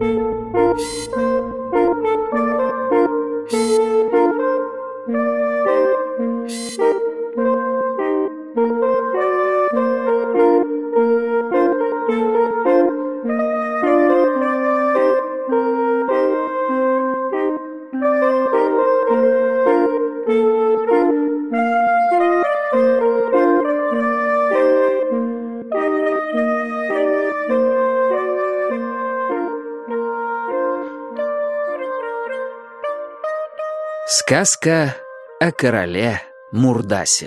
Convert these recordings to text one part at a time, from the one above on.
Сказка о короле Мурдасе.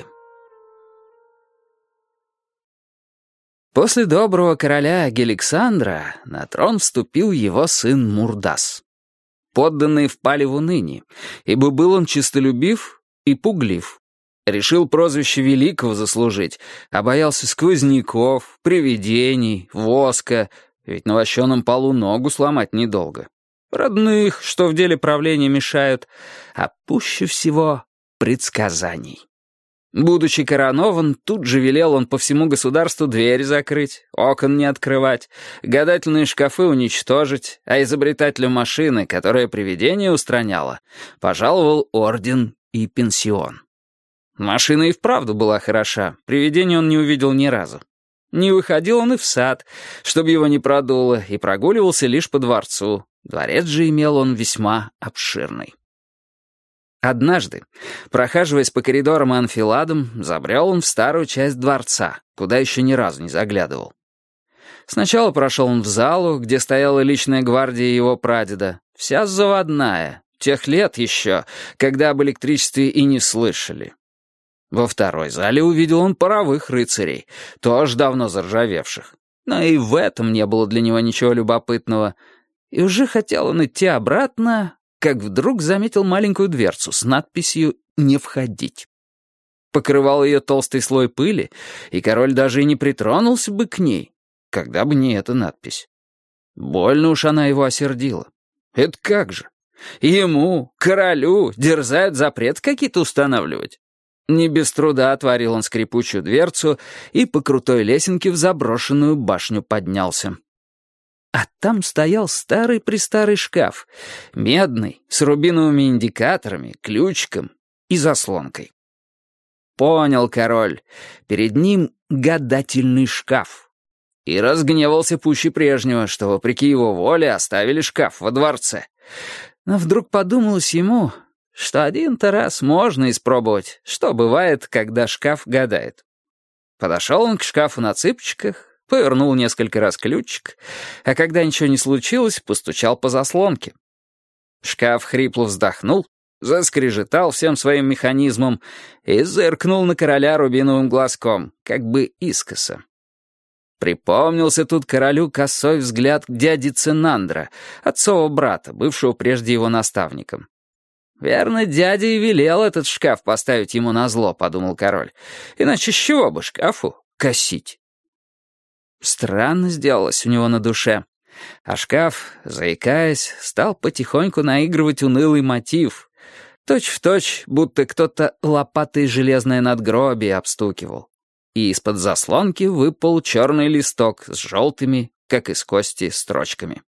После доброго короля Геликсандра на трон вступил его сын Мурдас. Подданные впали в уныние, ибо был он честолюбив и пуглив. Решил прозвище великого заслужить, а боялся сквозняков, привидений, воска, ведь на вощеном полу ногу сломать недолго. Родных, что в деле правления мешают, а пуще всего предсказаний. Будучи коронован, тут же велел он по всему государству двери закрыть, окон не открывать, гадательные шкафы уничтожить, а изобретателю машины, которая привидение устраняла, пожаловал орден и пенсион. Машина и вправду была хороша, привидения он не увидел ни разу. Не выходил он и в сад, чтобы его не продуло, и прогуливался лишь по дворцу. Дворец же имел он весьма обширный. Однажды, прохаживаясь по коридорам и анфиладам, забрел он в старую часть дворца, куда еще ни разу не заглядывал. Сначала прошел он в залу, где стояла личная гвардия его прадеда, вся заводная, тех лет еще, когда об электричестве и не слышали. Во второй зале увидел он паровых рыцарей, тоже давно заржавевших. Но и в этом не было для него ничего любопытного. И уже хотел он идти обратно, как вдруг заметил маленькую дверцу с надписью «Не входить». Покрывал ее толстый слой пыли, и король даже и не притронулся бы к ней, когда бы не эта надпись. Больно уж она его осердила. Это как же? Ему, королю, дерзают запрет какие-то устанавливать. Не без труда отворил он скрипучую дверцу и по крутой лесенке в заброшенную башню поднялся. А там стоял старый-престарый шкаф, медный, с рубиновыми индикаторами, ключиком и заслонкой. Понял король, перед ним гадательный шкаф. И разгневался пуще прежнего, что, вопреки его воле, оставили шкаф во дворце. Но вдруг подумалось ему, что один-то раз можно испробовать, что бывает, когда шкаф гадает. Подошел он к шкафу на цыпочках, повернул несколько раз ключик, а когда ничего не случилось, постучал по заслонке. Шкаф хрипло вздохнул, заскрежетал всем своим механизмом и зыркнул на короля рубиновым глазком, как бы искоса. Припомнился тут королю косой взгляд дяди Цинандра, отцова брата, бывшего прежде его наставником. «Верно, дядя и велел этот шкаф поставить ему назло», — подумал король. «Иначе с чего бы шкафу косить?» Странно сделалось у него на душе. А шкаф, заикаясь, стал потихоньку наигрывать унылый мотив. Точь-в-точь, будто кто-то лопатой железное надгробие обстукивал. И из-под заслонки выпал черный листок с желтыми, как из кости, строчками.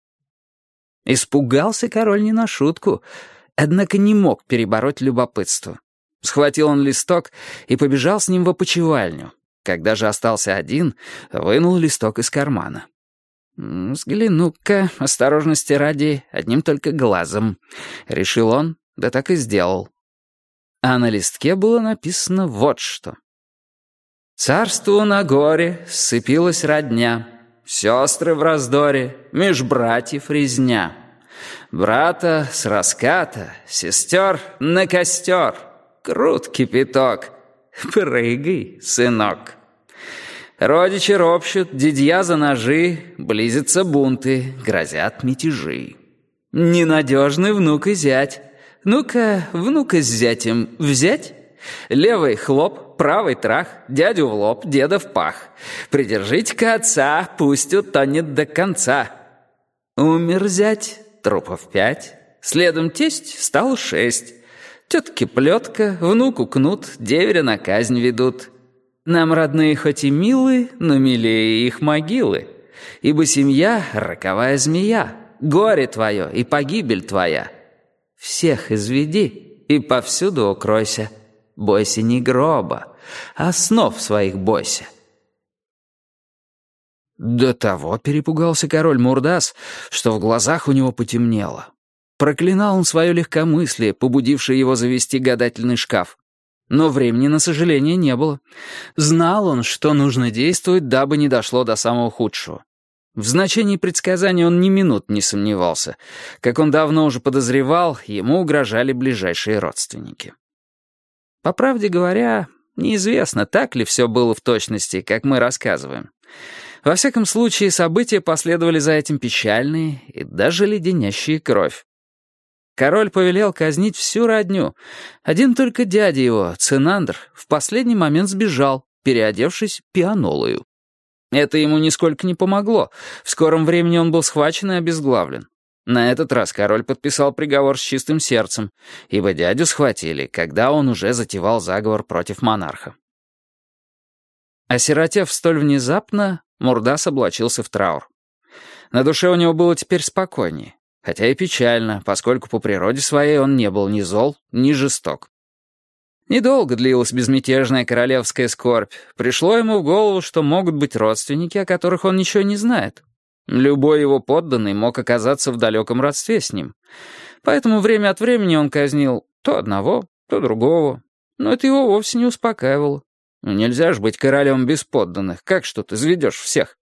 Испугался король не на шутку, однако не мог перебороть любопытство. Схватил он листок и побежал с ним в опочивальню. Когда же остался один, вынул листок из кармана. «Взгляну-ка, осторожности ради, одним только глазом», — решил он, да так и сделал. А на листке было написано вот что. «Царству на горе сцепилась родня, сестры в раздоре, меж братьев резня. Брата с раската, сестер на костер, крут кипяток, прыгай, сынок. Родичи ропщут, дядья за ножи, близятся бунты, грозят мятежи. Ненадежный внук и зять. Ну-ка, внука с зятем взять? Левый хлоп, правый трах, дядю в лоб, деда в пах. Придержите-ка отца, пусть утонет до конца. Умер зять, трупов 5, следом тесть стало 6. Тетки плетка, внуку кнут, деверя на казнь ведут. Нам родные хоть и милы, но милее их могилы, ибо семья — роковая змея. горе твое и погибель твоя. Всех изведи и повсюду укройся. Бойся не гроба, а снов своих бойся». До того перепугался король Мурдас, что в глазах у него потемнело. Проклинал он свое легкомыслие, побудившее его завести гадательный шкаф. Но времени на сожаление не было. Знал он, что нужно действовать, дабы не дошло до самого худшего. В значении предсказания он ни минут не сомневался. Как он давно уже подозревал, ему угрожали ближайшие родственники. По правде говоря, неизвестно, так ли все было в точности, как мы рассказываем. Во всяком случае, события последовали за этим печальные и даже леденящие кровь. Король повелел казнить всю родню. Один только дядя его, Цинандр, в последний момент сбежал, переодевшись пианолою. Это ему нисколько не помогло. В скором времени он был схвачен и обезглавлен. На этот раз король подписал приговор с чистым сердцем, ибо дядю схватили, когда он уже затевал заговор против монарха. Осиротев столь внезапно, Мурдас облачился в траур. На душе у него было теперь спокойнее, хотя и печально, поскольку по природе своей он не был ни зол, ни жесток. Недолго длилась безмятежная королевская скорбь. Пришло ему в голову, что могут быть родственники, о которых он ничего не знает. Любой его подданный мог оказаться в далеком родстве с ним. Поэтому время от времени он казнил то одного, то другого. Но это его вовсе не успокаивало. Нельзя же быть королем без подданных. Как что ты изведешь всех?